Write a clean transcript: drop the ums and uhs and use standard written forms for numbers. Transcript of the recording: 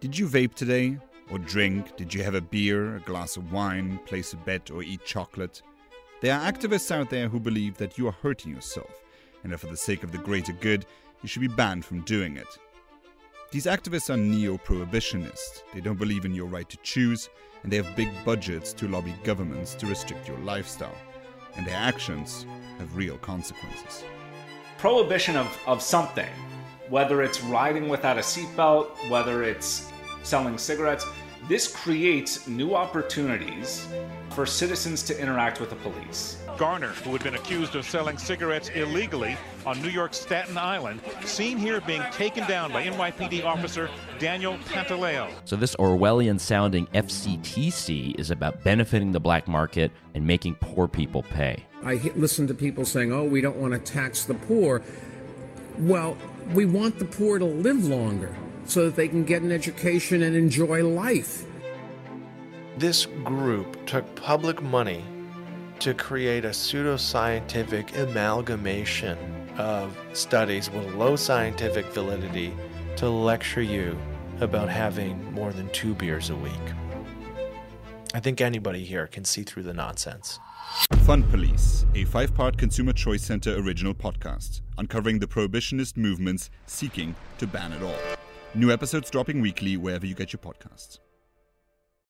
Did you vape today? Or drink? Did you have a beer, a glass of wine, place a bet, or eat chocolate? There are activists out there who believe that you are hurting yourself, and that for the sake of the greater good, you should be banned from doing it. These activists are neo-prohibitionists. They don't believe in your right to choose, and they have big budgets to lobby governments to restrict your lifestyle. And their actions have real consequences. Prohibition of something, whether it's riding without a seatbelt, whether it's selling cigarettes, this creates new opportunities for citizens to interact with the police. Garner, who had been accused of selling cigarettes illegally on New York's Staten Island, seen here being taken down by NYPD officer Daniel Pantaleo. So this Orwellian-sounding FCTC is about benefiting the black market and making poor people pay. I listen to people saying, oh, we don't want to tax the poor. Well, we want the poor to live longer so that they can get an education and enjoy life. This group took public money to create a pseudoscientific amalgamation of studies with low scientific validity to lecture you about having more than 2 beers a week. I think anybody here can see through the nonsense. Fun Police, a 5-part Consumer Choice Center original podcast, uncovering the prohibitionist movements seeking to ban it all. New episodes dropping weekly wherever you get your podcasts.